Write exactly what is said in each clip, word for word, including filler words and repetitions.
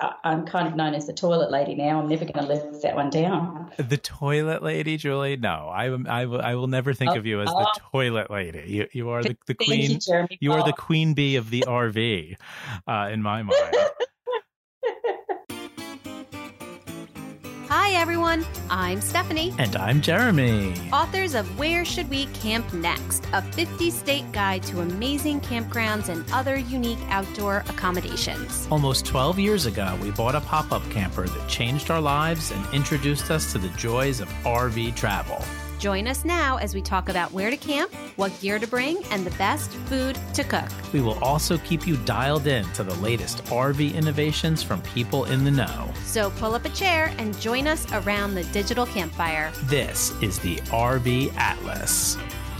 I, I'm kind of known as the toilet lady now. I'm never going to live that one down. The toilet lady, Julie? No, I, I, I will never think oh, of you as oh. the toilet lady. You, you are the, the queen. You, Jeremy. You are oh. the queen bee of the R V, uh, in my mind. Hi, everyone. I'm Stephanie. And I'm Jeremy. Authors of Where Should We Camp Next? A fifty-state guide to amazing campgrounds and other unique outdoor accommodations. Almost twelve years ago, we bought a pop-up camper that changed our lives and introduced us to the joys of R V travel. Join us now as we talk about where to camp, what gear to bring, and the best food to cook. We will also keep you dialed in to the latest R V innovations from people in the know. So pull up a chair and join us around the digital campfire. This is the R V Atlas.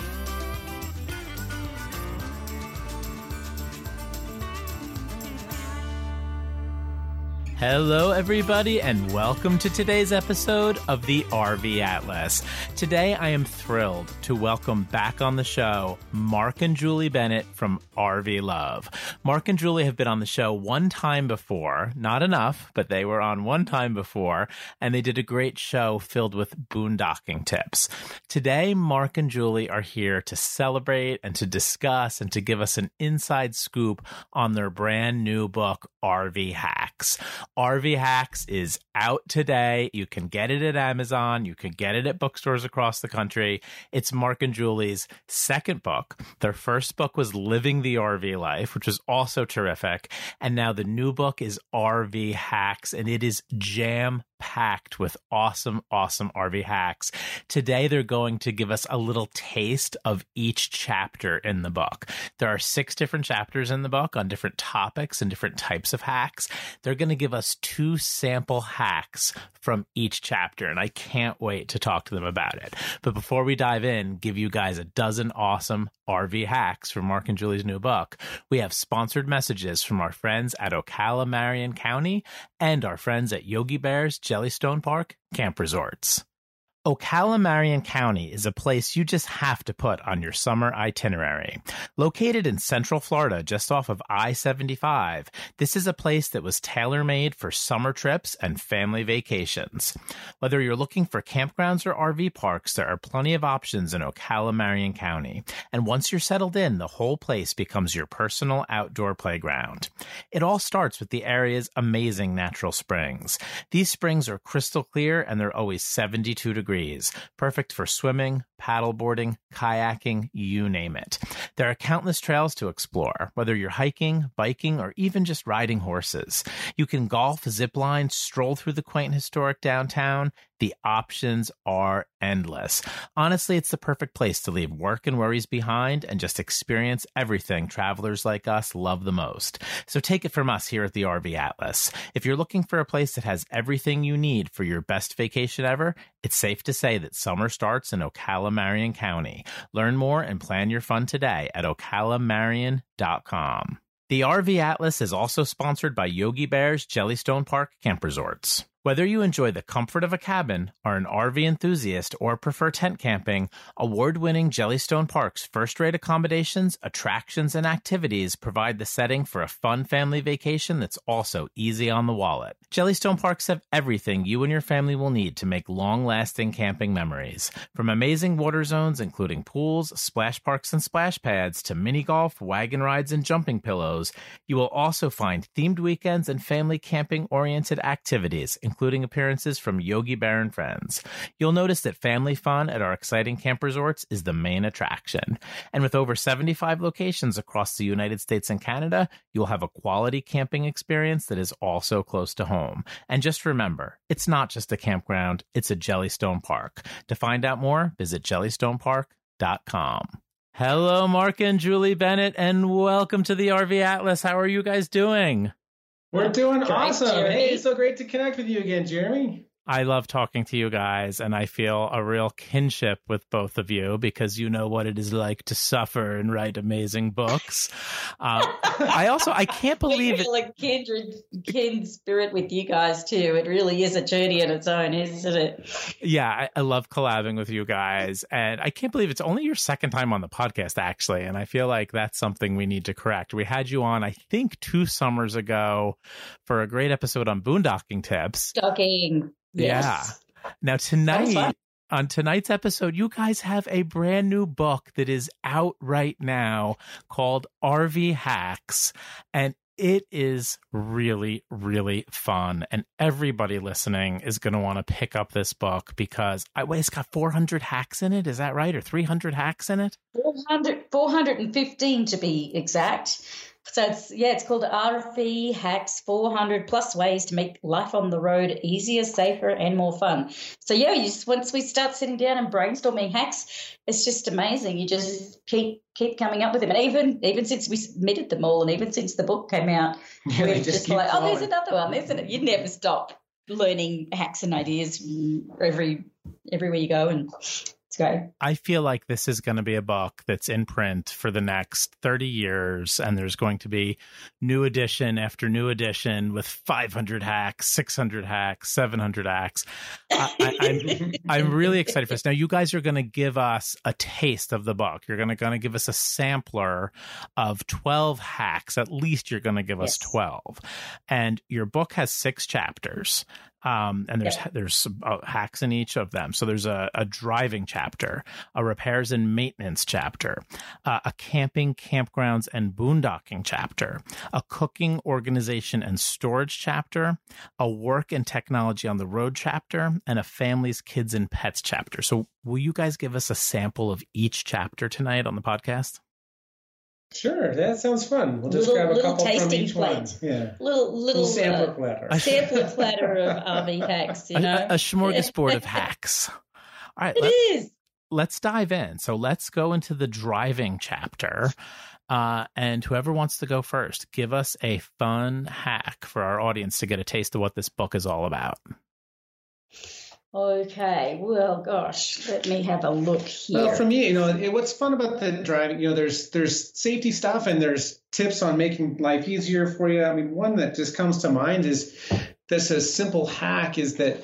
Hello, everybody, and welcome to today's episode of the R V Atlas. Today, I am thrilled to welcome back on the show Mark and Julie Bennett from R V Love. Mark and Julie have been on the show one time before, not enough, but they were on one time before, and they did a great show filled with boondocking tips. Today, Mark and Julie are here to celebrate and to discuss and to give us an inside scoop on their brand new book, R V Hacks. R V Hacks is out today. You can get it at Amazon. You can get it at bookstores across the country. It's Mark and Julie's second book. Their first book was Living the R V Life, which was also terrific. And now the new book is R V Hacks, and it is jam packed with awesome, awesome R V hacks. Today, they're going to give us a little taste of each chapter in the book. There are six different chapters in the book on different topics and different types of hacks. They're going to give us two sample hacks from each chapter, and I can't wait to talk to them about it. But before we dive in, give you guys a dozen awesome R V hacks from Mark and Julie's new book. We have sponsored messages from our friends at Ocala Marion County and our friends at Yogi Bear's Jellystone Park Camp Resorts. Ocala Marion County is a place you just have to put on your summer itinerary. Located in Central Florida, just off of I seventy-five, this is a place that was tailor-made for summer trips and family vacations. Whether you're looking for campgrounds or R V parks, there are plenty of options in Ocala Marion County. And once you're settled in, the whole place becomes your personal outdoor playground. It all starts with the area's amazing natural springs. These springs are crystal clear and they're always seventy-two degrees. Perfect for swimming, paddleboarding, kayaking, you name it. There are countless trails to explore, whether you're hiking, biking, or even just riding horses. You can golf, zip line, stroll through the quaint historic downtown. The options are endless. Honestly, it's the perfect place to leave work and worries behind and just experience everything travelers like us love the most. So take it from us here at the R V Atlas. If you're looking for a place that has everything you need for your best vacation ever, it's safe to say that summer starts in Ocala Marion County. Learn more and plan your fun today at ocala marion dot com. The R V Atlas is also sponsored by Yogi Bear's Jellystone Park Camp Resorts. Whether you enjoy the comfort of a cabin, are an R V enthusiast, or prefer tent camping, award-winning Jellystone Park's first-rate accommodations, attractions, and activities provide the setting for a fun family vacation that's also easy on the wallet. Jellystone Parks have everything you and your family will need to make long-lasting camping memories. From amazing water zones, including pools, splash parks, and splash pads, to mini golf, wagon rides, and jumping pillows, you will also find themed weekends and family camping-oriented activities, including appearances from Yogi Bear and friends. You'll notice that family fun at our exciting camp resorts is the main attraction. And with over seventy-five locations across the United States and Canada, you'll have a quality camping experience that is also close to home. And just remember, it's not just a campground, it's a Jellystone Park. To find out more, visit jellystone park dot com. Hello, Mark and Julie Bennett, and welcome to the R V Atlas. How are you guys doing? We're doing Great, awesome. Jeremy. Hey, it's so great to connect with you again, Jeremy. I love talking to you guys, and I feel a real kinship with both of you because you know what it is like to suffer and write amazing books. Um, I also, I can't believe it. Like kindred, kin spirit with you guys too. It really is a journey on its own, isn't it? Yeah, I, I love collabing with you guys, and I can't believe it's only your second time on the podcast, actually, and I feel like that's something we need to correct. We had you on, I think, two summers ago for a great episode on boondocking tips. Stocking. Yes. Yeah. Now tonight, on tonight's episode, you guys have a brand new book that is out right now called R V Hacks, and it is really, really fun. And everybody listening is going to want to pick up this book because I, wait, it's got four hundred hacks in it. Is that right? Or three hundred hacks in it? four hundred, four hundred fifteen to be exact. So it's, yeah, it's called R V Hacks, four hundred plus ways to make life on the road easier, safer, and more fun. So yeah, you just, once we start sitting down and brainstorming hacks, it's just amazing. You just keep keep coming up with them. And even even since we submitted them all, and even since the book came out, Yeah, we're just just keep like, oh, flowing. there's another one, isn't it? You never stop learning hacks and ideas every everywhere you go, and it's great. I feel like this is going to be a book that's in print for the next thirty years, and there's going to be new edition after new edition with five hundred hacks, six hundred hacks, seven hundred hacks. I, I, I'm, I'm really excited for this. Now, you guys are going to give us a taste of the book. You're going to going to give us a sampler of twelve hacks. At least you're going to give us Yes. twelve. And your book has six chapters. Um, and there's Yeah. there's uh, hacks in each of them. So there's a, a driving chapter, a repairs and maintenance chapter, uh, a camping, campgrounds, and boondocking chapter, a cooking, organization, and storage chapter, a work and technology on the road chapter, and a families, kids, and pets chapter. So will you guys give us a sample of each chapter tonight on the podcast? Sure, that sounds fun. We'll just Little- grab a little couple from tasting each plate. one. Yeah. Little little, Little sampler uh, platter. sampler platter of R V hacks, you A, know. a, a smorgasbord of hacks. All right, It let, is. let's dive in. So let's go into the driving chapter. Uh, and whoever wants to go first, give us a fun hack for our audience to get a taste of what this book is all about. Okay, well, gosh, let me have a look here. Well, for me, you know, it, what's fun about the driving, you know, there's there's safety stuff and there's tips on making life easier for you. I mean, one that just comes to mind is this a simple hack is that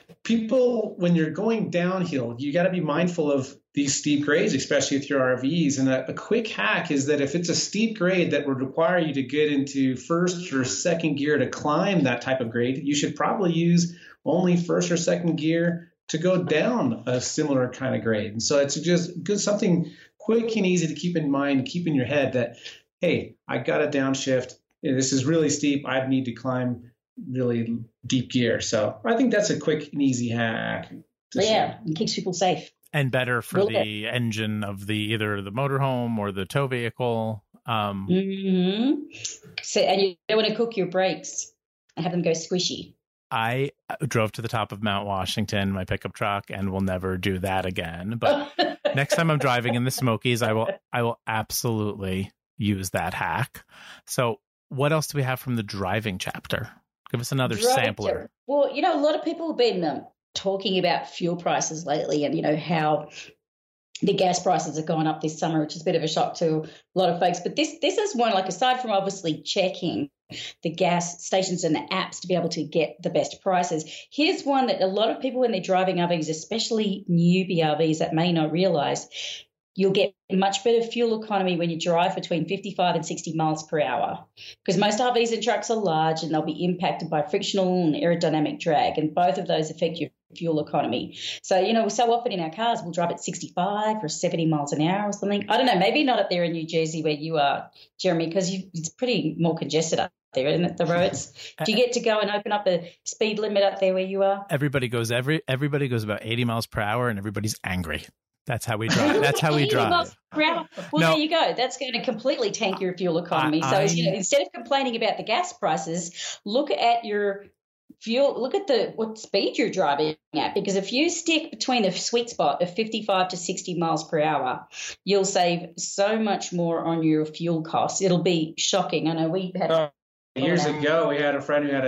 people, when you're going downhill, you got to be mindful of these steep grades, especially with your R Vs. And a, a quick hack is that if it's a steep grade that would require you to get into first or second gear to climb that type of grade, you should probably use only first or second gear to go down a similar kind of grade. And so it's just good, something quick and easy to keep in mind, keep in your head that, hey, I got a downshift. This is really steep. I need to climb really deep gear. So I think that's a quick and easy hack. to yeah, share. it keeps people safe. And better for Will the engine of the either the motorhome or the tow vehicle. Um, Mm-hmm. So, and you don't want to cook your brakes and have them go squishy. I drove to the top of Mount Washington in my pickup truck and will never do that again. But next time I'm driving in the Smokies, I will I will absolutely use that hack. So what else do we have from the driving chapter? Give us another Driving sampler. chapter. Well, you know, a lot of people have been um, talking about fuel prices lately, and you know how the gas prices have gone up this summer, which is a bit of a shock to a lot of folks. But this this is one, like, aside from obviously checking the gas stations and the apps to be able to get the best prices, here's one that a lot of people when they're driving R Vs, especially newbie R Vs that may not realize, you'll get much better fuel economy when you drive between fifty-five and sixty miles per hour, because most R Vs and trucks are large and they'll be impacted by frictional and aerodynamic drag, and both of those affect your fuel economy. So, you know, so often in our cars we'll drive at sixty-five or seventy miles an hour or something. I don't know, maybe not up there in New Jersey where you are, Jeremy, because it's pretty more congested up there, isn't it, the roads? Do you get to go and open up the speed limit up there where you are? Everybody goes every everybody goes about eighty miles per hour and everybody's angry. That's how we drive. That's how we eighty drive. miles per hour. Well, No. there you go. That's going to completely tank your fuel economy. I- so, I- you know, instead of complaining about the gas prices, look at your fuel. Look at the what speed you're driving at, because if you stick between the sweet spot of fifty-five to sixty miles per hour, you'll save so much more on your fuel costs. It'll be shocking. I know we had. Years ago, we had a friend who had a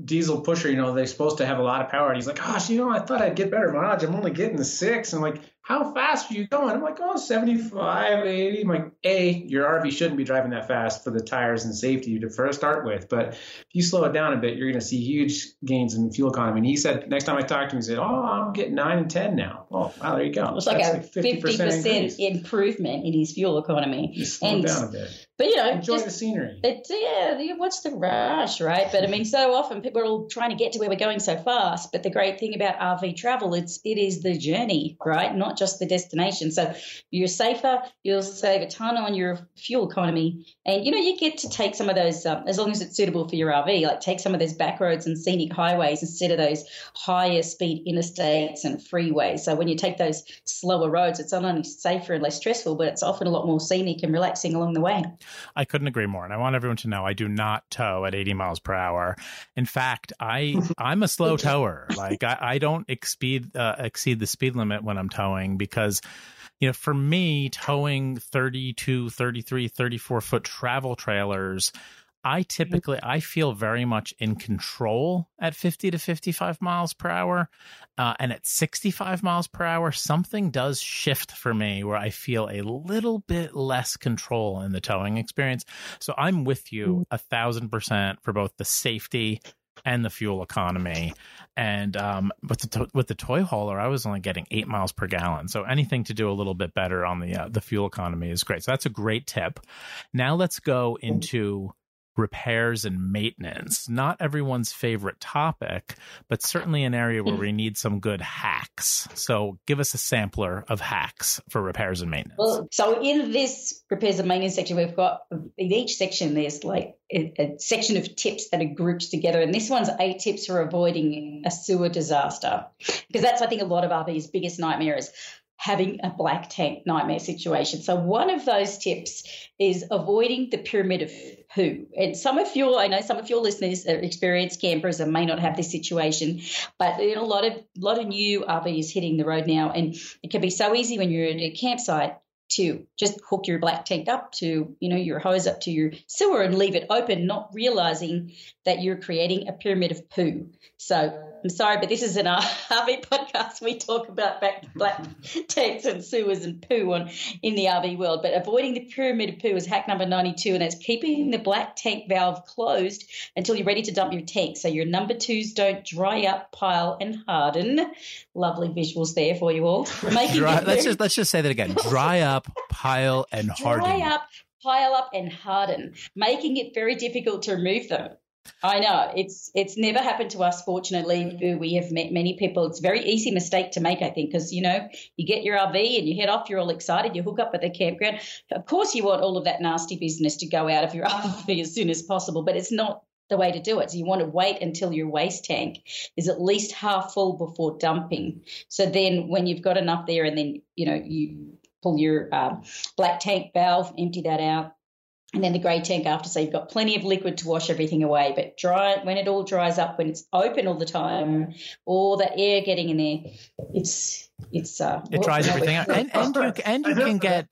diesel pusher, you know, they're supposed to have a lot of power. And he's like, gosh, you know, I thought I'd get better mileage. I'm only getting the six. I'm like, how fast are you going? I'm like, oh, seventy-five, eighty. I'm like, A, your R V shouldn't be driving that fast for the tires and safety to first start with. But if you slow it down a bit, you're going to see huge gains in fuel economy. And he said, next time I talked to him, he said, oh, I'm getting nine and ten now. Oh, wow, there you go. It's like That's a like fifty percent, fifty percent improvement in his fuel economy. You slow and, it down a bit. But, you know, enjoy just, the scenery. It, yeah, what's the rush, right? But I mean, so often people are all trying to get to where we're going so fast. But the great thing about R V travel, it's it is the journey, right? Not just the destination. So you're safer, you'll save a ton on your fuel economy, and you know you get to take some of those, um, as long as it's suitable for your R V, like take some of those back roads and scenic highways instead of those higher speed interstates and freeways. So when you take those slower roads, it's not only safer and less stressful, but it's often a lot more scenic and relaxing along the way. I couldn't agree more. And I want everyone to know I do not tow at eighty miles per hour. In fact, I, I'm a slow tower. Like I, I don't exceed, uh, exceed the speed limit when I'm towing because, you know, for me, towing thirty-two, thirty-three, thirty-four foot travel trailers, I typically, I feel very much in control at fifty to fifty-five miles per hour. Uh, and at sixty-five miles per hour, something does shift for me where I feel a little bit less control in the towing experience. So I'm with you a thousand percent for both the safety and the fuel economy. And um, with the to- with the toy hauler, I was only getting eight miles per gallon. So anything to do a little bit better on the uh, the fuel economy is great. So that's a great tip. Now let's go into repairs and maintenance. Not everyone's favorite topic, but certainly an area where we need some good hacks. So give us a sampler of hacks for repairs and maintenance. Well, so in this repairs and maintenance section, we've got in each section, there's like a, a section of tips that are grouped together. And this one's eight tips for avoiding a sewer disaster. Because that's, I think, a lot of R V's biggest nightmare is having a black tank nightmare situation. So one of those tips is avoiding the pyramid of poo. And some of your, I know some of your listeners are experienced campers and may not have this situation, but you know, a lot of a lot of new R Vs hitting the road now, and it can be so easy when you're at a campsite to just hook your black tank up to, you know, your hose up to your sewer and leave it open, not realizing that you're creating a pyramid of poo. So I'm sorry, but this is an R V podcast. We talk about black tanks and sewers and poo on in the R V world, but avoiding the pyramid of poo is hack number ninety-two, and that's keeping the black tank valve closed until you're ready to dump your tank. So your number twos don't dry up, pile, and harden. Lovely visuals there for you all. Making dry, let's just let's just say that again. Dry up, pile, and harden. Dry up, pile up, and harden, making it very difficult to remove them. I know it's it's never happened to us. Fortunately, we have met many people. It's a very easy mistake to make, I think, because you know you get your R V and you head off. You're all excited. You hook up at the campground. Of course, you want all of that nasty business to go out of your R V as soon as possible, but it's not the way to do it. So you want to wait until your waste tank is at least half full before dumping. So then, when you've got enough there, and then you know you pull your um, black tank valve, empty that out. And then the grey tank after, so you've got plenty of liquid to wash everything away. But dry when it all dries up, when it's open all the time, all the air getting in there, it's it's uh, it dries everything out, and and you and you can get.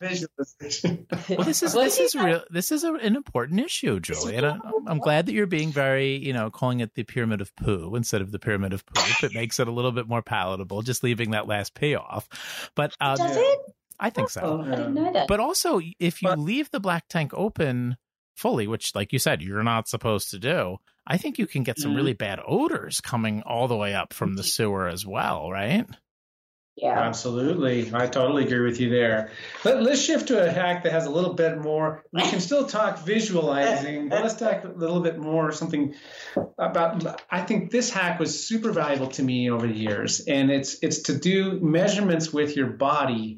Well, this is this is real. This is a, an important issue, Julie, and I, I'm glad that you're being very, you know, calling it the pyramid of poo instead of the pyramid of poop. It makes it a little bit more palatable, just leaving that last P off. But um, does it? I think so. Oh, I didn't know that. But also, if you leave the black tank open fully, which, like you said, you're not supposed to do, I think you can get some really bad odors coming all the way up from the sewer as well, right? Yeah, absolutely. I totally agree with you there. Let, let's shift to a hack that has a little bit more. We can still talk visualizing, but let's talk a little bit more something about. I think this hack was super valuable to me over the years, and it's it's to do measurements with your body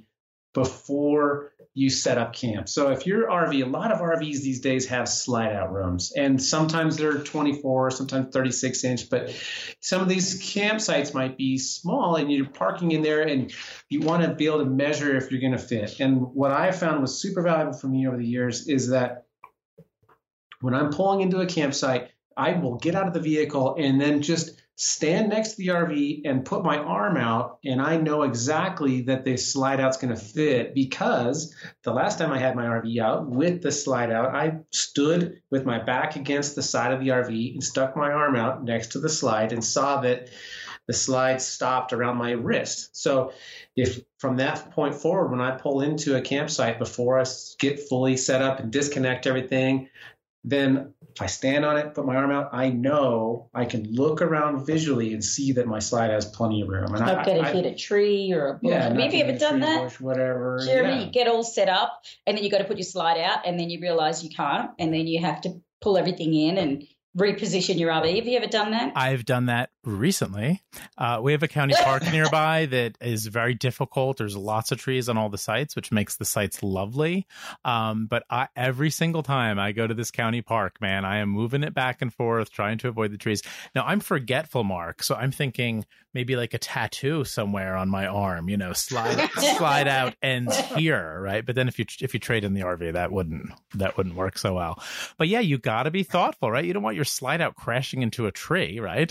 before you set up camp. So if your R V, a lot of R Vs these days have slide out rooms, and sometimes they're twenty-four, sometimes thirty-six inch, but some of these campsites might be small and you're parking in there and you want to be able to measure if you're going to fit. And what I found was super valuable for me over the years is that when I'm pulling into a campsite, I will get out of the vehicle and then just stand next to the R V and put my arm out, and I know exactly that the slide out's going to fit, because the last time I had my R V out with the slide out, I stood with my back against the side of the R V and stuck my arm out next to the slide and saw that the slide stopped around my wrist. So if from that point forward, when I pull into a campsite, before I get fully set up and disconnect everything, then if I stand on it, put my arm out, I know I can look around visually and see that my slide has plenty of room. And not I, going I, to hit a tree or a bush. Yeah, Have you ever done that? Bush, whatever. Jeremy, yeah. you get all set up and then you got to put your slide out and then you realize you can't, and then you have to pull everything in and reposition your R V. Have you ever done that? I've done that recently. Uh, we have a county park nearby that is very difficult. There's lots of trees on all the sites, which makes the sites lovely. Um, but I, every single time I go to this county park, man, I am moving it back and forth, trying to avoid the trees. Now, I'm forgetful, Mark, so I'm thinking maybe like a tattoo somewhere on my arm, you know, slide slide out ends here, right? But then if you if you trade in the R V, that wouldn't that wouldn't work so well. But yeah, you got to be thoughtful, right? You don't want your slide out crashing into a tree, right?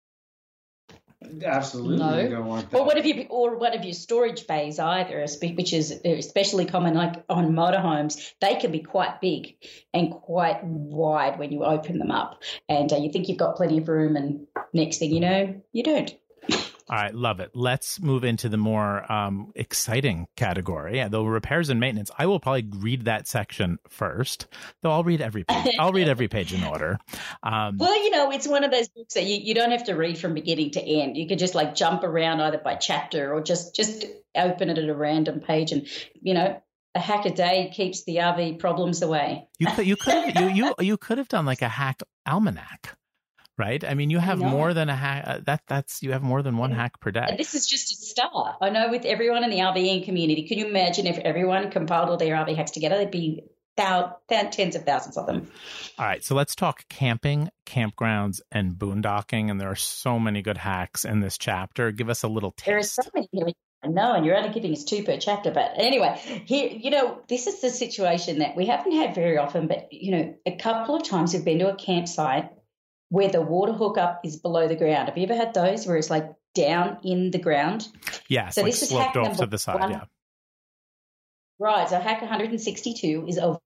Absolutely, no. You don't want that. Or what if you, or what if your storage bays either, which is especially common, like on motorhomes, they can be quite big and quite wide when you open them up, and uh, you think you've got plenty of room, and next thing you know, you don't. All right, love it. Let's move into the more um, exciting category, yeah, the repairs and maintenance. I will probably read that section first, though I'll read every page. I'll read every page in order. Um, well, you know, it's one of those books that you, you don't have to read from beginning to end. You could just like jump around either by chapter or just just open it at a random page, and you know, a hack a day keeps the R V problems away. You could you could have, you you you could have done like a hack almanac. Right. I mean, you have more than a hack. Uh, that that's you have more than one hack per day. And this is just a start. I know with everyone in the RVing community, can you imagine if everyone compiled all their R V hacks together? There'd be thou- thou- tens of thousands of them. All right. So let's talk camping, campgrounds, and boondocking. And there are so many good hacks in this chapter. Give us a little taste. There are so many here. I know, and you're only giving us two per chapter. But anyway, here, you know, this is the situation that we haven't had very often. But, you know, a couple of times we've been to a campsite where the water hookup is below the ground. Have you ever had those where it's like down in the ground? Yes, so like this is sloped hack off number to the side, one. yeah. Right, so hack one hundred sixty-two is over.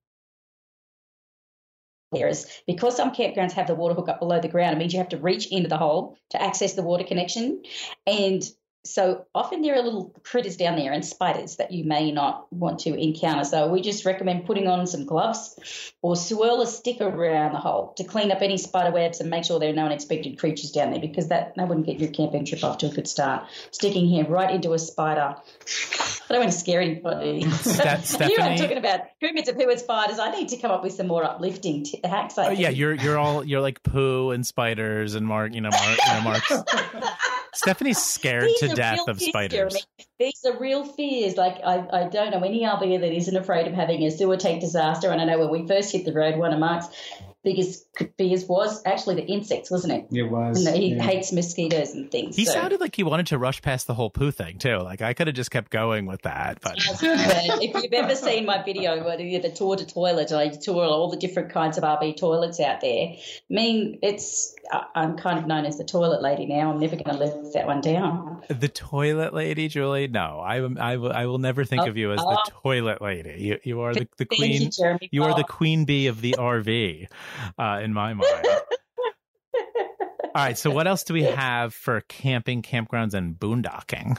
Whereas because some campgrounds have the water hookup below the ground, it means you have to reach into the hole to access the water connection. And so often there are little critters down there and spiders that you may not want to encounter. So we just recommend putting on some gloves or swirl a stick around the hole to clean up any spider webs and make sure there are no unexpected creatures down there, because that, that wouldn't get your camping trip off to a good start. Sticking here right into a spider. I don't want to scare anybody. Ste- Stephanie, Here I'm talking about pyramids of poo and spiders. I need to come up with some more uplifting t- hacks. Oh, yeah, you're you're all you're like poo and spiders and Mark, you know, Mark, you know, Mark's. Stephanie's scared These to are death real of fears, spiders. Jeremy. These are real fears. Like, I, I don't know any R V that isn't afraid of having a sewer tank disaster. And I know when we first hit the road, one of Mark's biggest fears was actually the insects, wasn't it? It was. And he yeah. hates mosquitoes and things. He so. sounded like he wanted to rush past the whole poo thing, too. Like, I could have just kept going with that. But if you've ever seen my video, where the tour to toilet, I tour all the different kinds of R V toilets out there. I mean, it's I'm kind of known as the toilet lady now. I'm never going to live that one down. The toilet lady, Julie? No, I, I, I will never think oh, of you as oh. the toilet lady. You, you are the, the Thank queen. You, Jeremy. You oh. are the queen bee of the R V, uh, in my mind. All right, so what else do we have for camping, campgrounds, and boondocking?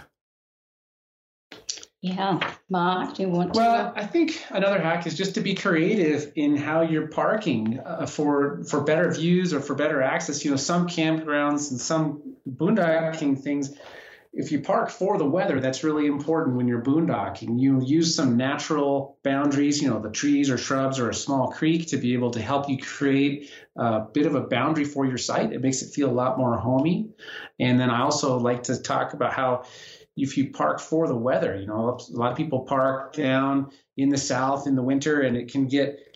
Yeah, Mark, do you want to? Well, I think another hack is just to be creative in how you're parking uh, for for better views or for better access. You know, some campgrounds and some boondocking things, if you park for the weather, that's really important when you're boondocking. You use some natural boundaries, you know, the trees or shrubs or a small creek to be able to help you create a bit of a boundary for your site. It makes it feel a lot more homey. And then I also like to talk about how if you park for the weather, you know, a lot of people park down in the south in the winter and it can get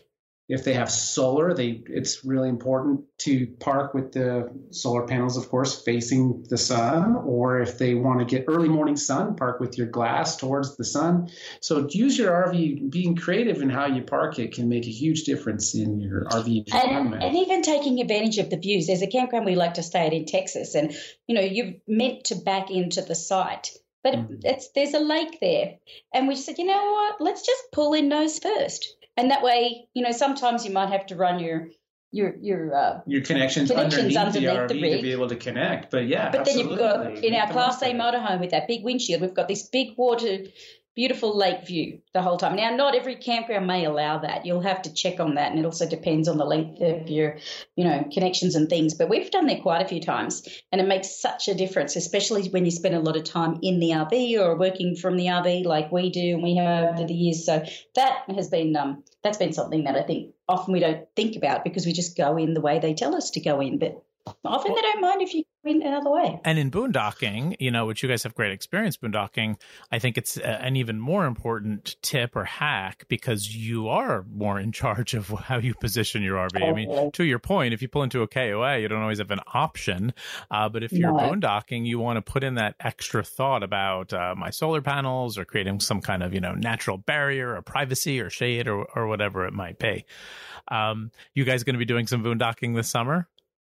If they have solar, they it's really important to park with the solar panels, of course, facing the sun. Or if they want to get early morning sun, park with your glass towards the sun. So use your R V. Being creative in how you park it can make a huge difference in your R V environment. And, and even taking advantage of the views. There's a campground we like to stay at in Texas, and you know you're meant to back into the site. But mm-hmm. it's there's a lake there. And we said, you know what, let's just pull in nose first. And that way, you know, sometimes you might have to run your your your uh, your connections, connections underneath, underneath the R V the rig to be able to connect. But yeah, but absolutely. then you've got in our Class A motorhome with that big windshield, we've got this big water, beautiful lake view the whole time. Now, not every campground may allow that. You'll have to check on that, and it also depends on the length of your, you know, connections and things. But we've done there quite a few times, and it makes such a difference, especially when you spend a lot of time in the R V or working from the R V like we do and we have over the years. So that has been um that's been something that I think often we don't think about because we just go in the way they tell us to go in, but often they don't mind if you go in another way. And in boondocking, you know, which you guys have great experience boondocking, I think it's an even more important tip or hack because you are more in charge of how you position your R V. I mean, to your point, if you pull into a K O A, you don't always have an option. Uh, but if you're no. boondocking, you want to put in that extra thought about uh, my solar panels or creating some kind of, you know, natural barrier or privacy or shade or, or whatever it might be. Um, you guys going to be doing some boondocking this summer?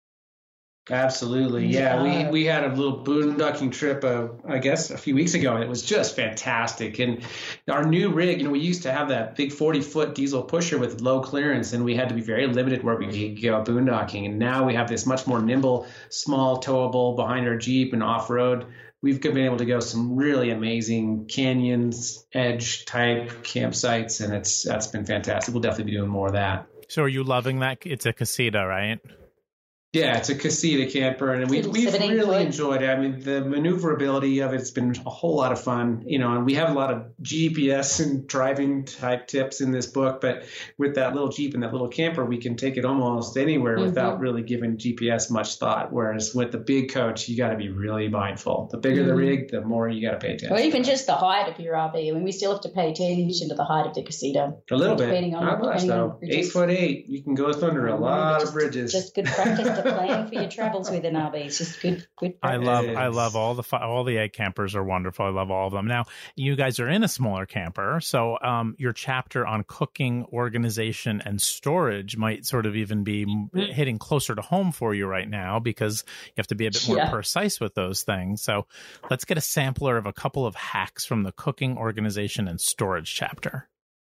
Absolutely. Yeah, yeah. We, we had a little boondocking trip, uh, I guess, a few weeks ago, and it was just fantastic. And our new rig, you know, we used to have that big forty-foot diesel pusher with low clearance, and we had to be very limited where we could go boondocking. And now we have this much more nimble, small, towable behind our Jeep and off-road. We've been able to go some really amazing canyons, edge type campsites, and it's that's been fantastic. We'll definitely be doing more of that. So are you loving that? It's a casita, right? Yeah, it's a casita camper, and we, we've really foot. enjoyed it. I mean, the maneuverability of it's been a whole lot of fun, you know, and we have a lot of G P S and driving type tips in this book, but with that little Jeep and that little camper, we can take it almost anywhere mm-hmm. without really giving G P S much thought, whereas with the big coach, you got to be really mindful. The bigger mm-hmm. the rig, the more you got to pay attention. Or even just the height of your R V. I mean, we still have to pay attention to the height of the casita. A little bit. On, Not much, though. Eight foot eight, you can go under a lot just, of bridges. Just good practice to plan for your travels with an R V. It's just good, good practice. I love, I love all the all the egg campers are wonderful. I love all of them. Now, you guys are in a smaller camper, so um, your chapter on cooking, organization, and storage might sort of even be hitting closer to home for you right now because you have to be a bit more yeah. precise with those things. So, let's get a sampler of a couple of hacks from the cooking, organization, and storage chapter.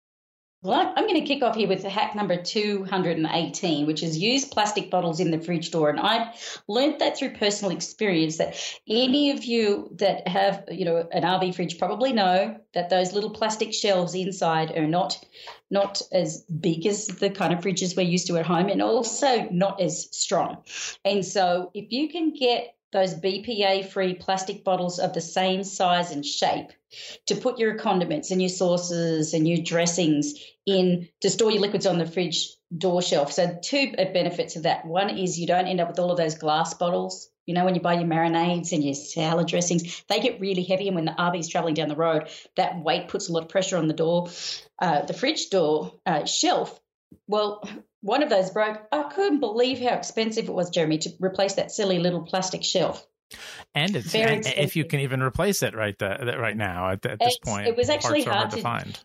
Well, I'm going to kick off here with hack number two hundred eighteen, which is use plastic bottles in the fridge door. And I learned that through personal experience that any of you that have, you know, an R V fridge probably know that those little plastic shelves inside are not not as big as the kind of fridges we're used to at home and also not as strong. And so if you can get those B P A-free plastic bottles of the same size and shape to put your condiments and your sauces and your dressings in to store your liquids on the fridge door shelf. So two benefits of that. One is you don't end up with all of those glass bottles. You know, when you buy your marinades and your salad dressings, they get really heavy. And when the R V is traveling down the road, that weight puts a lot of pressure on the door, uh, the fridge door uh, shelf. Well, one of those broke. I couldn't believe how expensive it was, Jeremy, to replace that silly little plastic shelf. And it's and if you can even replace it right the, right now at, at this it's, point, it was actually hard, hard to, to find.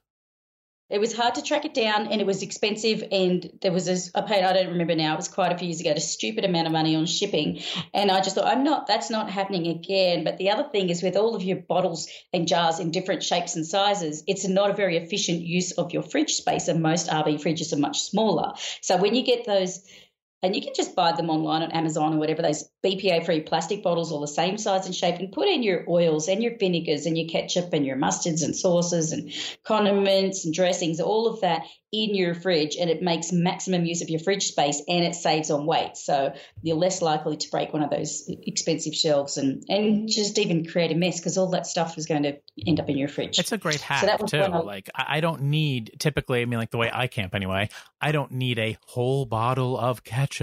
It was hard to track it down, and it was expensive. And there was a, I paid, I don't remember now, it was quite a few years ago, a stupid amount of money on shipping. And I just thought, I'm not, that's not happening again. But the other thing is with all of your bottles and jars in different shapes and sizes, it's not a very efficient use of your fridge space. And most R V fridges are much smaller. So when you get those, and you can just buy them online on Amazon or whatever, those B P A-free plastic bottles, all the same size and shape, and put in your oils and your vinegars and your ketchup and your mustards and sauces and condiments and dressings, all of that in your fridge, and it makes maximum use of your fridge space and it saves on weight. So you're less likely to break one of those expensive shelves and, and just even create a mess because all that stuff is going to end up in your fridge. It's a great hack, so that was too. I, like, I don't need, typically, I mean, like the way I camp anyway, I don't need a whole bottle of ketchup.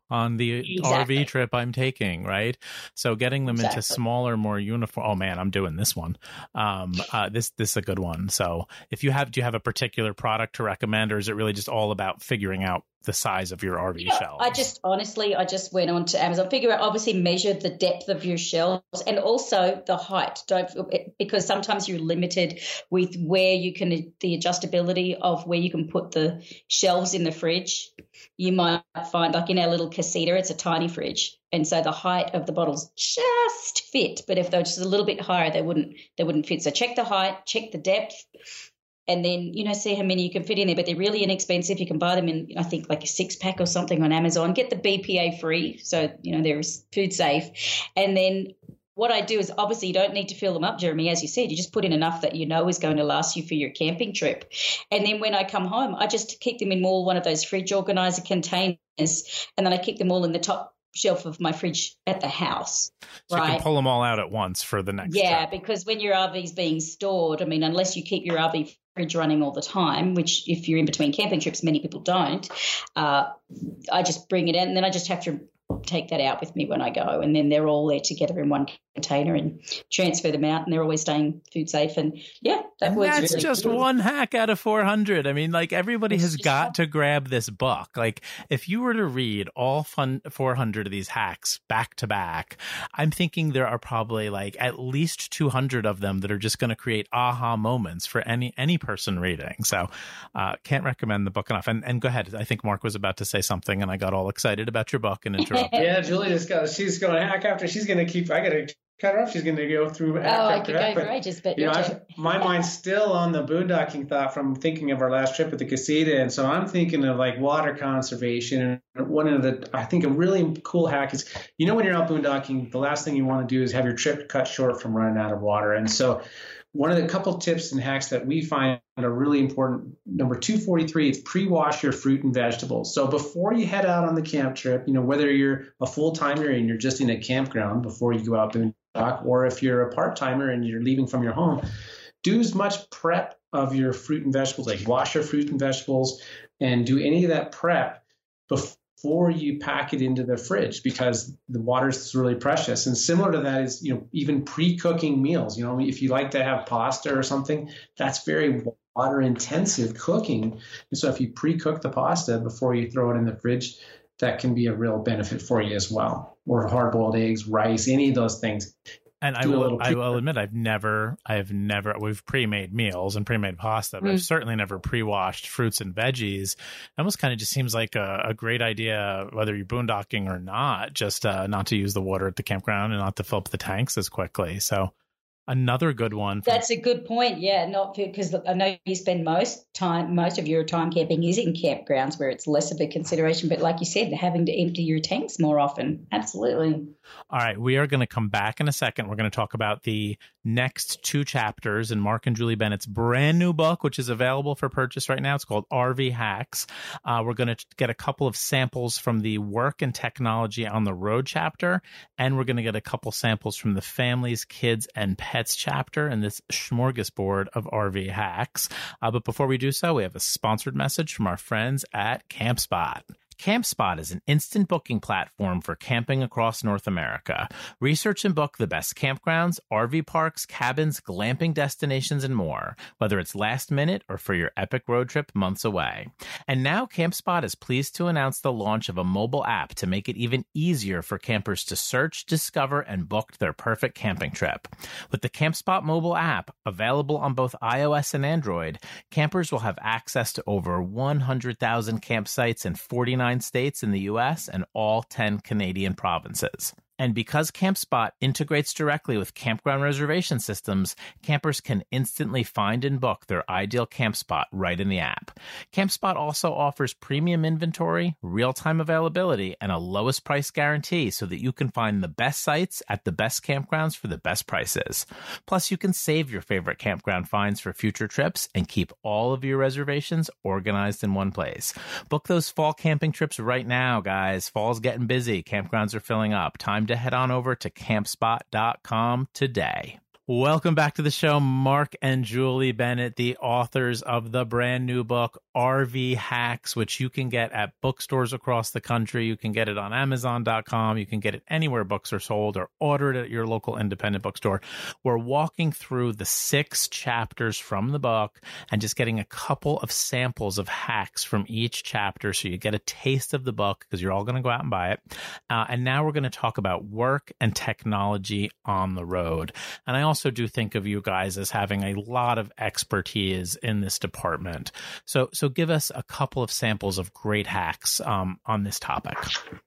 on the exactly. R V trip I'm taking, right? So getting them exactly. into smaller, more uniform. Oh man, I'm doing this one. Um, uh, this this is a good one. So if you have, do you have a particular product to recommend, or is it really just all about figuring out the size of your R V yeah, shelves? I just honestly, I just went on to Amazon, figure out, obviously measure the depth of your shelves and also the height. Don't, because sometimes you're limited with where you can, the adjustability of where you can put the shelves in the fridge. You might find, like in our little casita, it's a tiny fridge, and so the height of the bottles just fit. But if they were just a little bit higher, they wouldn't, they wouldn't fit. So check the height, check the depth. And then, you know, see how many you can fit in there. But they're really inexpensive. You can buy them in, I think, like a six pack or something on Amazon. Get the B P A free. So, you know, they're food safe. And then what I do is, obviously you don't need to fill them up, Jeremy. As you said, you just put in enough that you know is going to last you for your camping trip. And then when I come home, I just keep them in more one of those fridge organizer containers. And then I keep them all in the top shelf of my fridge at the house. So right? You can pull them all out at once for the next Yeah, trip. Because when your R V's being stored, I mean, unless you keep your R V fridge running all the time, which if you're in between camping trips, many people don't, uh, I just bring it in and then I just have to take that out with me when I go, and then they're all there together in one container and transfer them out, and they're always staying food safe. And yeah, that and works. That's really just good. one hack out of four hundred. I mean, like everybody It's has got to grab this book. Like if you were to read all fun four hundred of these hacks back to back, I'm thinking there are probably like at least two hundred of them that are just going to create aha moments for any any person reading. So uh, can't recommend the book enough. And and go ahead. I think Mark was about to say something, and I got all excited about your book and interrupted. Yeah, Julie just got. She's going to hack after. She's going to keep. I got to cut her off. She's going to go through. Hack Oh, I after could hack, go but, for ages, but you know, you're I've, my mind's still on the boondocking thought from thinking of our last trip with the casita, and so I'm thinking of like water conservation. And one of the, I think, a really cool hack is, you know, when you're out boondocking, the last thing you want to do is have your trip cut short from running out of water, and so. One of the couple tips and hacks that we find are really important. Number two forty-three is pre-wash your fruit and vegetables. So before you head out on the camp trip, you know, whether you're a full-timer and you're just in a campground before you go out boondock, or if you're a part-timer and you're leaving from your home, do as much prep of your fruit and vegetables, like wash your fruit and vegetables and do any of that prep before before you pack it into the fridge, because the water is really precious. And similar to that is, you know, even pre-cooking meals. You know, if you like to have pasta or something, that's very water intensive cooking. And so if you pre-cook the pasta before you throw it in the fridge, that can be a real benefit for you as well. Or hard-boiled eggs, rice, any of those things. And I will, I will admit, I've never, I've never, we've pre-made meals and pre-made pasta, but mm. I've certainly never pre-washed fruits and veggies. It almost kind of just seems like a, a great idea, whether you're boondocking or not, just uh, not to use the water at the campground and not to fill up the tanks as quickly. So another good one. From- That's a good point. Yeah, not because I know you spend most time, most of your time camping is in campgrounds where it's less of a consideration. But like you said, having to empty your tanks more often. Absolutely. All right, we are going to come back in a second. We're going to talk about the next two chapters in Mark and Julie Bennett's brand new book, which is available for purchase right now. It's called R V Hacks. Uh, we're going to get a couple of samples from the Work and Technology on the Road chapter, and we're going to get a couple samples from the Families, Kids, and Pets chapter in this smorgasbord of R V hacks. Uh, but before we do so, we have a sponsored message from our friends at CampSpot. CampSpot is an instant booking platform for camping across North America. Research and book the best campgrounds, R V parks, cabins, glamping destinations, and more, whether it's last minute or for your epic road trip months away. And now CampSpot is pleased to announce the launch of a mobile app to make it even easier for campers to search, discover, and book their perfect camping trip. With the CampSpot mobile app, available on both iOS and Android, campers will have access to over one hundred thousand campsites in forty-nine states in the U S and all ten Canadian provinces. And because CampSpot integrates directly with campground reservation systems, campers can instantly find and book their ideal camp spot right in the app. CampSpot also offers premium inventory, real-time availability, and a lowest price guarantee so that you can find the best sites at the best campgrounds for the best prices. Plus, you can save your favorite campground finds for future trips and keep all of your reservations organized in one place. Book those fall camping trips right now, guys. Fall's getting busy. Campgrounds are filling up. Time to head on over to campspot dot com today. Welcome back to the show, Mark and Julie Bennett, the authors of the brand new book, R V Hacks, which you can get at bookstores across the country. You can get it on amazon dot com. You can get it anywhere books are sold, or order it at your local independent bookstore. We're walking through the six chapters from the book and just getting a couple of samples of hacks from each chapter so you get a taste of the book, because you're all going to go out and buy it. Uh, and now we're going to talk about work and technology on the road. And I also also do think of you guys as having a lot of expertise in this department. So so give us a couple of samples of great hacks um, on this topic.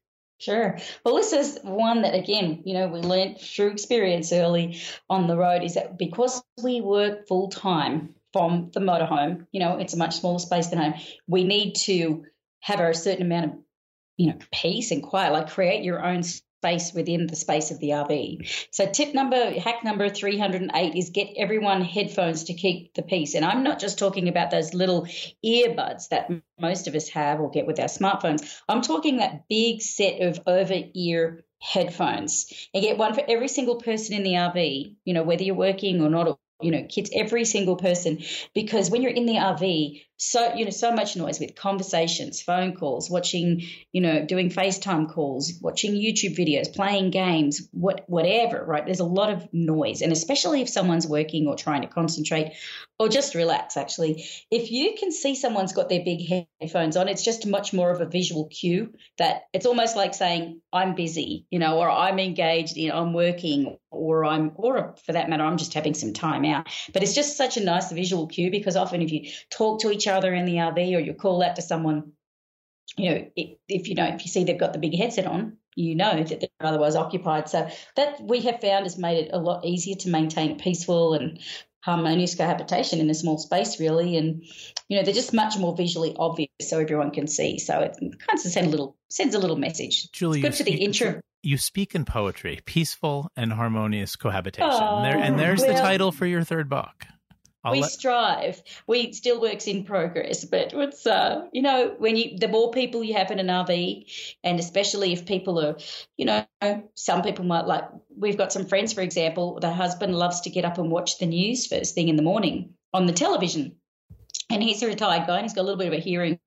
Sure. Well, this is one that, again, you know, we learned through experience early on the road, is that because we work full time from the motorhome, you know, it's a much smaller space than home, we need to have a certain amount of, you know, peace and quiet, like create your own space within the space of the R V. So tip number, hack number three hundred eight is get everyone headphones to keep the peace. And I'm not just talking about those little earbuds that most of us have or get with our smartphones. I'm talking that big set of over-ear headphones, and get one for every single person in the R V, you know, whether you're working or not, or, you know, kids, every single person, because when you're in the R V, so, you know, so much noise with conversations, phone calls, watching, you know, doing FaceTime calls, watching YouTube videos, playing games, what, whatever, right? There's a lot of noise. And especially if someone's working or trying to concentrate or just relax, actually, if you can see someone's got their big headphones on, it's just much more of a visual cue that it's almost like saying, I'm busy, you know, or I'm engaged in, I'm working, or I'm, or for that matter, I'm just having some time out. But it's just such a nice visual cue, because often if you talk to each other in the R V, or you call out to someone, you know, if, if you know, if you see they've got the big headset on, you know that they're otherwise occupied. So that, we have found, has made it a lot easier to maintain peaceful and harmonious cohabitation in a small space, really. And, you know, they're just much more visually obvious so everyone can see. So it kind of sends a little, sends a little message. Julie, it's good for the intro. You speak in poetry, peaceful and harmonious cohabitation. Oh, and, there, and there's well, the title for your third book. I'll we let... strive. We still works in progress, but it's uh, you know, when you the more people you have in an R V, and especially if people are, you know, some people might like. We've got some friends, for example, the husband loves to get up and watch the news first thing in the morning on the television, and he's a retired guy and he's got a little bit of a hearing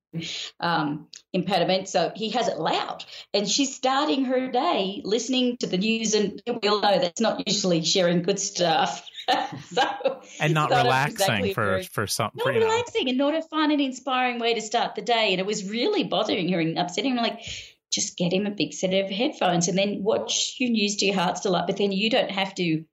um, impediment, so he has it loud, and she's starting her day listening to the news, and we all know that's not usually sharing good stuff. so and not relaxing exactly for very, for some not for, relaxing know. and not a fun and inspiring way to start the day. And it was really bothering her and upsetting her. Like, just get him a big set of headphones and then watch your news to your heart's delight. But then you don't have to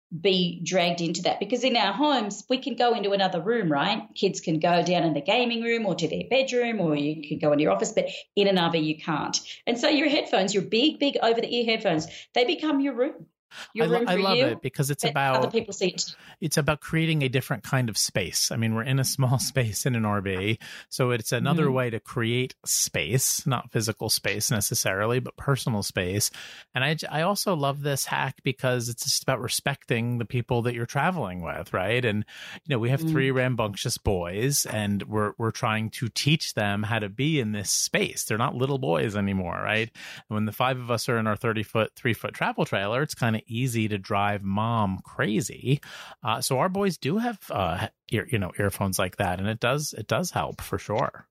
be dragged into that, because in our homes we can go into another room, right? Kids can go down in the gaming room or to their bedroom, or you can go into your office, but in an R V you can't. And so your headphones, your big big over the ear headphones, they become your room. Your I, lo- room for I love you, it, because it's about other people see it. It's about creating a different kind of space. I mean, we're in a small space in an R V, so it's another mm-hmm. way to create space, not physical space necessarily, but personal space. And I, I also love this hack because it's just about respecting the people that you're traveling with, right? And you know, we have mm-hmm. three rambunctious boys, and we're we're trying to teach them how to be in this space. They're not little boys anymore, right? And when the five of us are in our thirty foot, three foot travel trailer, it's kind of easy to drive mom crazy. Uh, so our boys do have, uh, ear, you know, earphones like that, and it does it does help for sure.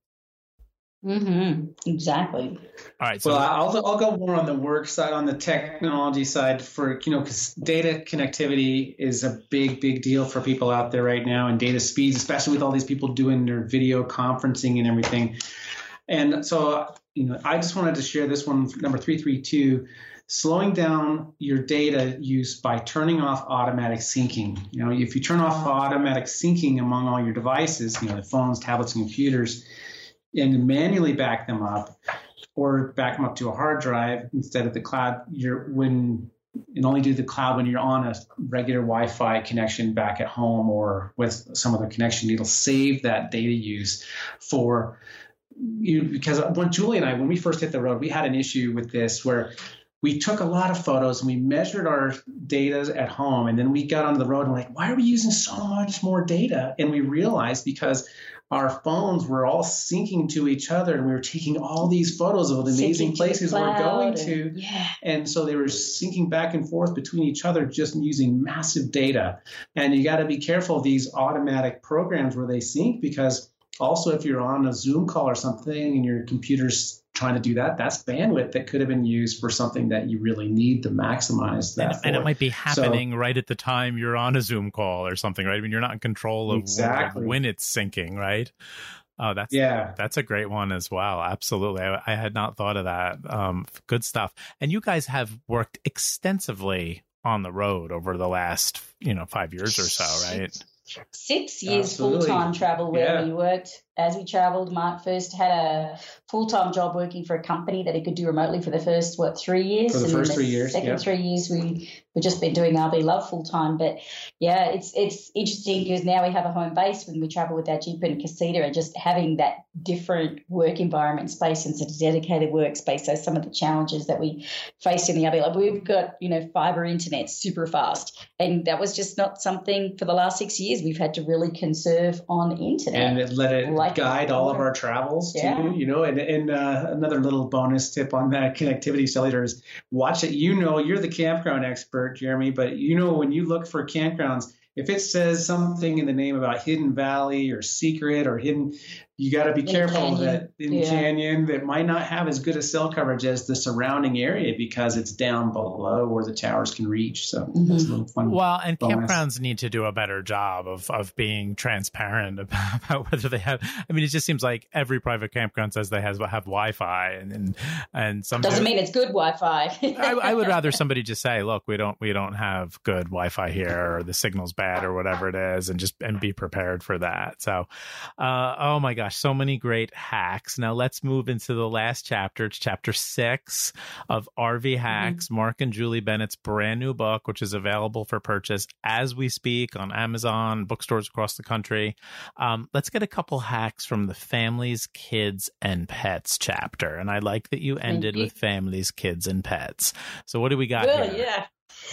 Mm-hmm. Exactly. All right. So well, I'll I'll go more on the work side, on the technology side, for you know, because data connectivity is a big big deal for people out there right now, and data speeds, especially with all these people doing their video conferencing and everything. And so, you know, I just wanted to share this one, number three three two. Slowing down your data use by turning off automatic syncing. You know, if you turn off automatic syncing among all your devices, you know, the phones, tablets, and computers, and manually back them up, or back them up to a hard drive instead of the cloud, you're when and only do the cloud when you're on a regular Wi-Fi connection back at home or with some other connection, it'll save that data use for you. Because when Julie and I, when we first hit the road, we had an issue with this where we took a lot of photos and we measured our data at home, and then we got onto the road and we're like, why are we using so much more data? And we realized because our phones were all syncing to each other, and we were taking all these photos of the amazing places we're going to. And, yeah. and so they were syncing back and forth between each other, just using massive data. And you got to be careful of these automatic programs where they sync, because also if you're on a Zoom call or something and your computer's trying to do that, that's bandwidth that could have been used for something that you really need to maximize that. And, and it might be happening so, right at the time you're on a Zoom call or something, right? I mean, you're not in control of, exactly. of when it's syncing, right? Oh, that's yeah. That's a great one as well. Absolutely. I, I had not thought of that. Um, good stuff. And you guys have worked extensively on the road over the last, you know, five years or so, right? Six years Absolutely. full-time travel where Yeah. we worked as we traveled. Mark first had a full-time job working for a company that he could do remotely for the first, what, three years? For the and first then the three years, second yeah. three years, we, we've just been doing R V Love full-time. But, yeah, it's it's interesting because now we have a home base when we travel with our Jeep and Casita, and just having that different work environment space and a dedicated workspace. So some of the challenges that we faced in the R V Love, we've got, you know, fiber internet, super fast. And that was just not something for the last six years we've had to really conserve on internet. And it let it Like guide all of our travels yeah. too, you know, and, and uh, another little bonus tip on that connectivity cellular is watch it. You know, you're the campground expert, Jeremy, but you know, when you look for campgrounds, if it says something in the name about Hidden Valley or Secret or Hidden, you got to be In careful Canyon. that in Yeah. Canyon that might not have as good a cell coverage as the surrounding area because it's down below where the towers can reach. So Mm-hmm. that's a little fun. Well, and bonus. campgrounds need to do a better job of, of being transparent about, about whether they have. I mean, it just seems like every private campground says they have, have Wi-Fi, and and, and sometimes Doesn't mean it's good Wi-Fi. I, I would rather somebody just say, "Look, we don't we don't have good Wi-Fi here, or the signal's bad, or whatever it is," and just and be prepared for that. So, uh, oh my gosh, so many great hacks. Now let's move into the last chapter. It's chapter six of R V Hacks, mm-hmm. Mark and Julie Bennett's brand new book, which is available for purchase as we speak on Amazon, bookstores across the country. Um, let's get a couple hacks from the families, kids, and pets chapter. And I like that you ended you. with families, kids, and pets. So what do we got well, here? yeah.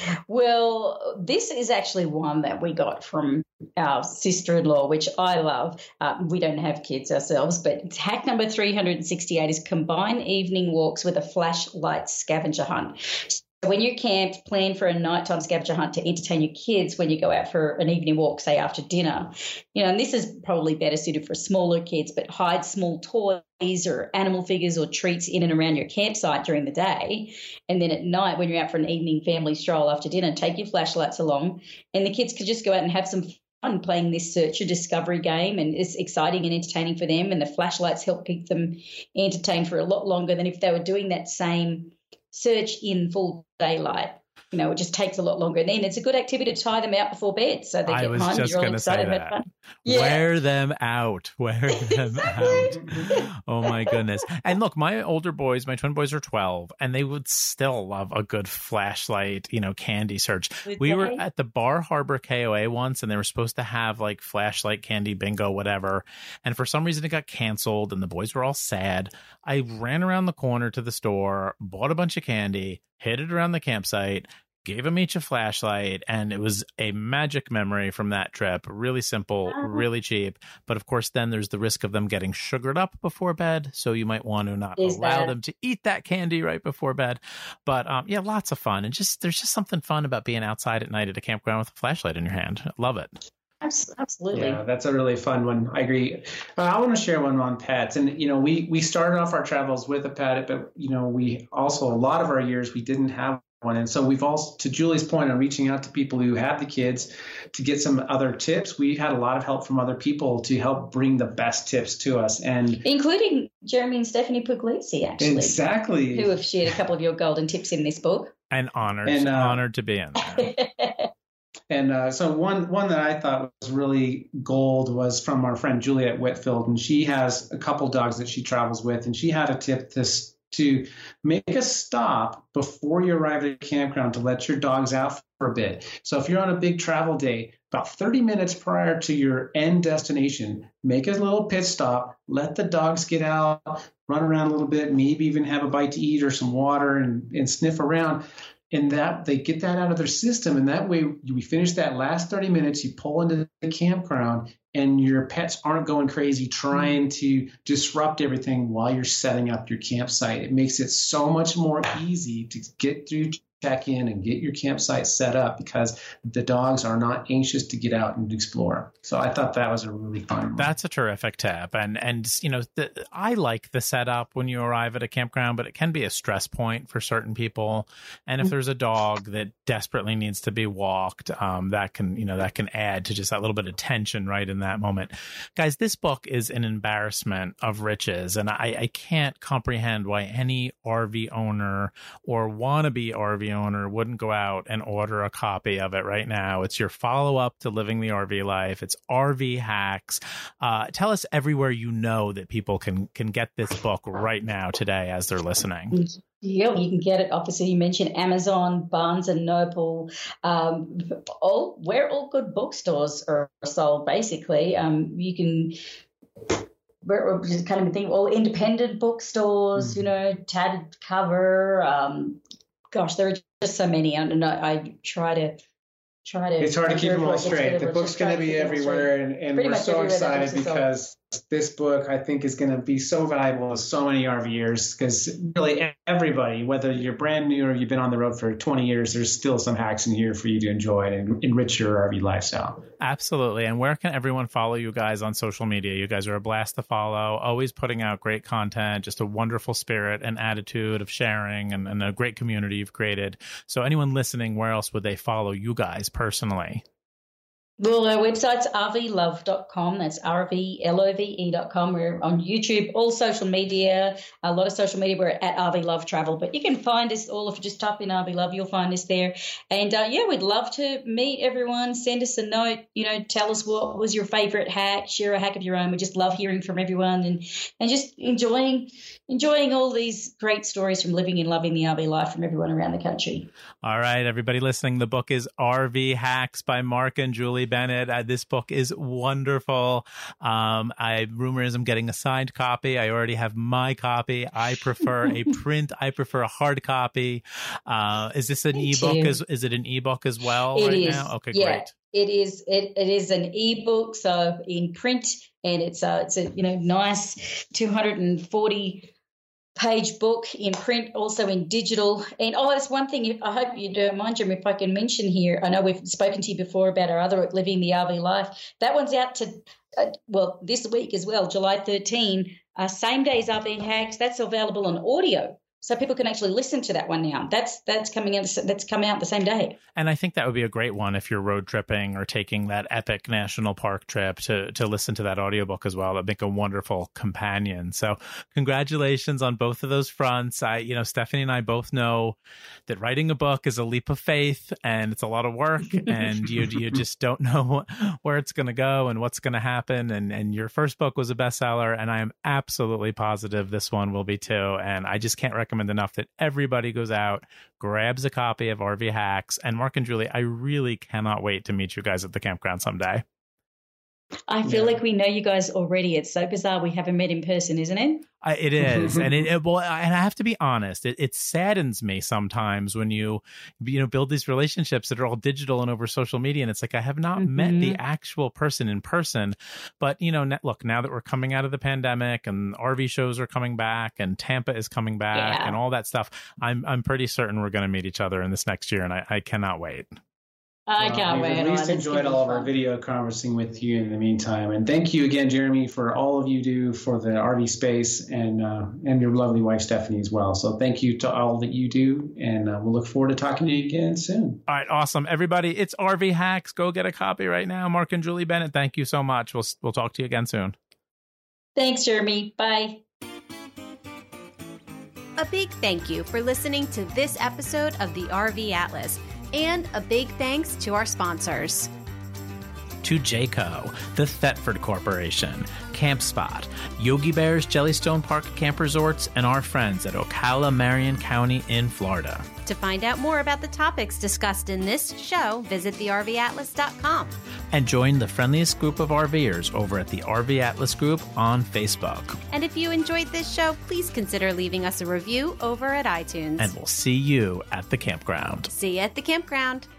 Well, this is actually one that we got from our sister-in-law, which I love. Uh, we don't have kids ourselves, but it's hack number three hundred sixty-eight is combine evening walks with a flashlight scavenger hunt. So when you camped, plan for a nighttime scavenger hunt to entertain your kids when you go out for an evening walk, say after dinner. You know, and this is probably better suited for smaller kids, but hide small toys or animal figures or treats in and around your campsite during the day. And then at night, when you're out for an evening family stroll after dinner, take your flashlights along, and the kids could just go out and have some fun playing this search or discovery game, and it's exciting and entertaining for them. And the flashlights help keep them entertained for a lot longer than if they were doing that same search in full daylight. You know, it just takes a lot longer. And then it's a good activity to tie them out before bed so they I get was home. just You're all going to say excited that. about fun. Yeah. Wear them out. Wear them out. Oh, my goodness. And look, my older boys, my twin boys are twelve, and they would still love a good flashlight, you know, candy search. Would we they? were at the Bar Harbor K O A once, and they were supposed to have like flashlight candy bingo, whatever. And for some reason, it got canceled, and the boys were all sad. I ran around the corner to the store, bought a bunch of candy, hid it around the campsite, gave them each a flashlight, and it was a magic memory from that trip. Really simple, really cheap. But of course, then there's the risk of them getting sugared up before bed. So you might want to not Is allow that- them to eat that candy right before bed. But um, yeah, lots of fun. And just there's just something fun about being outside at night at a campground with a flashlight in your hand. I love it. Absolutely. Yeah, that's a really fun one. I agree. Uh, I want to share one on pets. And, you know, we, we started off our travels with a pet, but, you know, we also, a lot of our years, we didn't have one. And so we've also, to Julie's point on reaching out to people who have the kids to get some other tips, we had a lot of help from other people to help bring the best tips to us. And including Jeremy and Stephanie Puglisi, actually. Exactly. Who have shared a couple of your golden tips in this book. And honored, And, uh, honored to be in there. And uh, so one one that I thought was really gold was from our friend Juliet Whitfield, and she has a couple dogs that she travels with, and she had a tip this to make a stop before you arrive at a campground to let your dogs out for a bit. So if you're on a big travel day, about thirty minutes prior to your end destination, make a little pit stop, let the dogs get out, run around a little bit, maybe even have a bite to eat or some water and, and sniff around. And that they get that out of their system. And that way we finish that last thirty minutes, you pull into the campground and your pets aren't going crazy trying to disrupt everything while you're setting up your campsite. It makes it so much more easy to get through check in and get your campsite set up because the dogs are not anxious to get out and explore. So I thought that was a really fun one. That's a terrific tip. And, and you know, the, I like the setup when you arrive at a campground, but it can be a stress point for certain people. And if there's a dog that desperately needs to be walked, um, that can, you know, that can add to just that little bit of tension right in that moment. Guys, this book is an embarrassment of riches. And I, I can't comprehend why any R V owner or wannabe R V owner wouldn't go out and order a copy of it right now. It's your follow-up to Living the R V Life. It's R V Hacks. Uh, tell us everywhere you know that people can can get this book right now today as they're listening. Yeah, you can get it. Obviously, you mentioned Amazon, Barnes and Noble, um, all where all good bookstores are sold. Basically, um, you can. We're just kind of think all independent bookstores. Mm-hmm. You know, tattered cover. Um, gosh, there are just so many. I don't know. I try to. Try to it's hard to keep them all straight. The book's going to be everywhere, and, and we're so excited because this book, I think, is going to be so valuable to so many RVers because really everybody, whether you're brand new or you've been on the road for twenty years, there's still some hacks in here for you to enjoy and enrich your R V lifestyle. Absolutely. And where can everyone follow you guys on social media? You guys are a blast to follow, always putting out great content, just a wonderful spirit and attitude of sharing and, and a great community you've created. So anyone listening, where else would they follow you guys personally? Well, our website's R V love dot com. That's R V L O V E dot com. We're on YouTube, all social media, a lot of social media. We're at R V Love Travel. But you can find us all. If you just type in R V Love, you'll find us there. And, uh, yeah, we'd love to meet everyone. Send us a note. You know, tell us what was your favorite hack. Share a hack of your own. We just love hearing from everyone and, and just enjoying enjoying all these great stories from living and loving the R V life from everyone around the country. All right, everybody listening, the book is R V Hacks by Mark and Julie Bennett. Uh, this book is wonderful. Um, I rumor is I'm getting a signed copy. I already have my copy. I prefer a print. I prefer a hard copy. Uh, is this an Me ebook? Too. Is is it an ebook as well it right is. now? Okay, yeah, great. It is. It, it is an ebook, so in print, and it's a it's a you know nice two hundred forty page book in print, also in digital. And oh, that's one thing I hope you don't mind, Jim, if I can mention here. I know we've spoken to you before about our other Living the R V Life. That one's out to, uh, well, this week as well, July thirteenth, uh, same day as R V Hacks. That's available on audio. So people can actually listen to that one now. That's that's coming out. That's coming out the same day. And I think that would be a great one if you're road tripping or taking that epic national park trip to to listen to that audiobook as well. That'd make a wonderful companion. So congratulations on both of those fronts. I, you know, Stephanie and I both know that writing a book is a leap of faith and it's a lot of work, and you you just don't know where it's going to go and what's going to happen. And and your first book was a bestseller, and I am absolutely positive this one will be too. And I just can't recommend enough that everybody goes out, grabs a copy of R V Hacks. And Mark and Julie, I really cannot wait to meet you guys at the campground someday. I feel yeah. like we know you guys already. It's so bizarre we haven't met in person, isn't it? Uh, it is. and it, it well, and I have to be honest, it, it saddens me sometimes when you, you know, build these relationships that are all digital and over social media. And it's like, I have not mm-hmm. met the actual person in person. But, you know, look, now that we're coming out of the pandemic and R V shows are coming back and Tampa is coming back yeah. and all that stuff, I'm, I'm pretty certain we're going to meet each other in this next year. And I, I cannot wait. I can't well, wait. We've at least enjoyed all of our video conversing with you in the meantime. And thank you again, Jeremy, for all of you do for the R V space and uh, and your lovely wife, Stephanie, as well. So thank you to all that you do. And uh, we'll look forward to talking to you again soon. All right. Awesome. Everybody, it's R V Hacks. Go get a copy right now. Mark and Julie Bennett, thank you so much. We'll, we'll talk to you again soon. Thanks, Jeremy. Bye. A big thank you for listening to this episode of the R V Atlas. And a big thanks to our sponsors. to Jayco, the Thetford Corporation, CampSpot, Yogi Bear's Jellystone Park Camp Resorts, and our friends at Ocala Marion County in Florida. To find out more about the topics discussed in this show, visit the R V atlas dot com. And join the friendliest group of RVers over at the R V Atlas Group on Facebook. And if you enjoyed this show, please consider leaving us a review over at iTunes. And we'll see you at the campground. See you at the campground.